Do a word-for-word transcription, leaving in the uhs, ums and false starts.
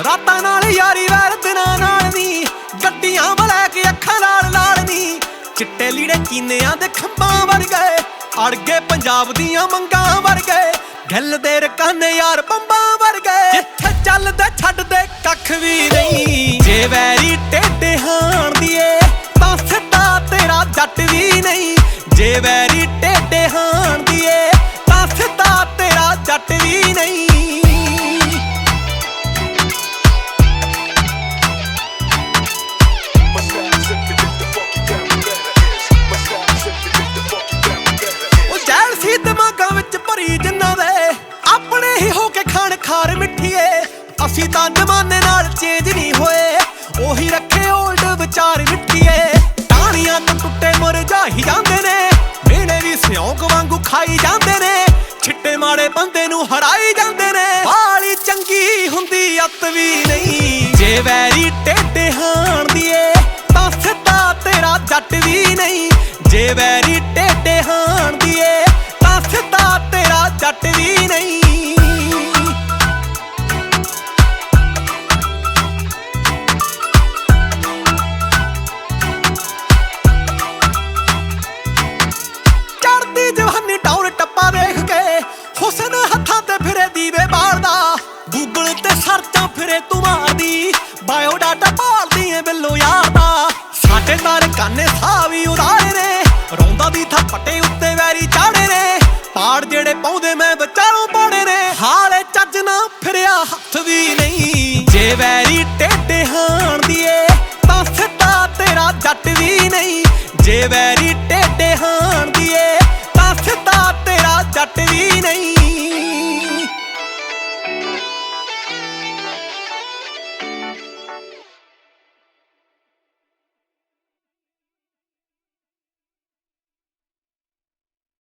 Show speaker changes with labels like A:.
A: ਰਾਤਾਂ ਨਾਲ ਯਾਰੀ ਵੈਰ ਦਿਨਾਂ ਨਾਲ ਨੀ, ਗੱਡੀਆਂ ਬਲੈਕ ਅੱਖਾਂ ਨਾਲ ਲਾਲ ਨੀ, ਚਿੱਟੇ ਲੀੜੇ ਕੀਨਿਆਂ ਦੇ ਖੰਭਾਂ ਵਰਗੇ, ਅੜ ਗਏ ਪੰਜਾਬ ਦੀਆਂ ਮੰਗਾਂ ਵਰਗੇ, ਗਿੱਲ ਦੇ ਰਕਾਨੇ ਯਾਰ ਬੰਬਾਂ ਵਰਗੇ। ਜਿੱਥੇ ਚੱਲਦੇ ਛੱਡਦੇ ਕੱਖ ਵੀ ਨਹੀਂ, ਜੇ ਵੈਰੀ ਟੇਢੇ ਹਾਣ ਦੀਏ ਤਾਂ ਸਿੱਧਾ ਤੇਰਾ ਜੱਟ ਵੀ ਨਹੀਂ, ਜੇ ਵੈਰੀ ਟੇਢੇ ਹਾਣ ਦੀਏ ਤਾਂ ਸਿੱਧਾ ਤੇਰਾ ਜੱਟ ਵੀ ਨਹੀਂ। ਦਿਮਾਗਾਂ ਵਿੱਚ ਭਰੀ ਜਿੰਨਾਂ ਦੇ ਆਪਣੇ ਹੀ ਹੋ ਕੇ ਖਾਣ ਖਾਰ ਮਿੱਠੀਏ, ਅਸੀਂ ਤਾਂ ਜ਼ਮਾਨੇ ਨਾਲ ਚੇਂਜ ਨਹੀਂ ਹੋਏ, ਉਹੀ ਰੱਖੇ ਓਲਡ ਵਿਚਾਰ ਮਿੱਠੀਏ। ਟਾਹਣੀਆਂ ਤੋਂ ਟੁੱਟੇ ਮੁਰਝਾਈ ਜਾਂਦੇ ਨੇ, ਮੇਲੇ ਵੀ ਸਿਉਂਕ ਵਾਂਗੂ ਖਾਈ ਜਾਂਦੇ ਨੇ, ਛਿੱਟੇ ਮਾੜੇ ਬੰਦੇ ਨੂੰ ਹਰਾਈ ਜਾਂਦੇ ਨੇ। ਬਾਲੀ ਚੰਗੀ ਹੁੰਦੀ ਅੱਤ ਵੀ ਨਹੀਂ, ਜੇ ਵੈਰੀ ਟੇਢੇ ਹਾਣ ਦੀਏ ਤਾਂ ਸਿੱਧਾ ਤੇਰਾ ਜੱਟ ਵੀ ਨਹੀਂ, ਜੇ ਵੈਰੀ ਟੇਢੇ ਹਾਣ ਦੀਏ ਸਿੱਧਾ ਤੇਰਾ ਜੱਟ ਵੀ ਨਹੀਂ। ਚੜਦੀ ਜਵਾਨੀ ਟੌਰ ਟੱਪਾ ਦੇਖ ਕੇ, ਹੁਸਨ ਹੱਥਾਂ ਤੇ ਫਿਰੇ ਦੀਵੇ ਬਾਲਦਾ, ਗੂਗਲ ਤੇ ਸਰਚਾਂ ਫਿਰੇ ਤੂੰ ਮਾਰਦੀ, ਬਾਇਓਡਾਟਾ ਭਾਲਦੀ ਏ ਬਿੱਲੋ ਯਾਰ ਦਾ। ਸਾਡੇ ਤਾਰ ਕਾਨੇ ਸਾਹ ਵੀ ਉਦਾਰੇ ਨੇ, ਰੋਂਦਾ ਦੀ ਥੱਪਟੇ ਉੱਤੇ ਵੈਰੀ ਚਾੜੇ ਨੇ, ਪਾੜ ਜਿਹੜੇ ਪਾਉਂਦੇ ਮੈਂ ਵਿਚਾਰੋਂ ਪਾੜੇ ਨੇ, ਹਾਲੇ ਚੱਜ ਨਾ ਫਿਰਿਆ ਹੱਥ ਵੀ ਨਹੀਂ, ਜੇ ਵੈਰੀ ਟੇਢੇ ਹਾਣ ਦੀਏ ਤਾਂ ਸਿੱਧਾ ਤੇਰਾ ਜੱਟ ਵੀ ਨਹੀਂ, ਜੇ ਵੈਰੀ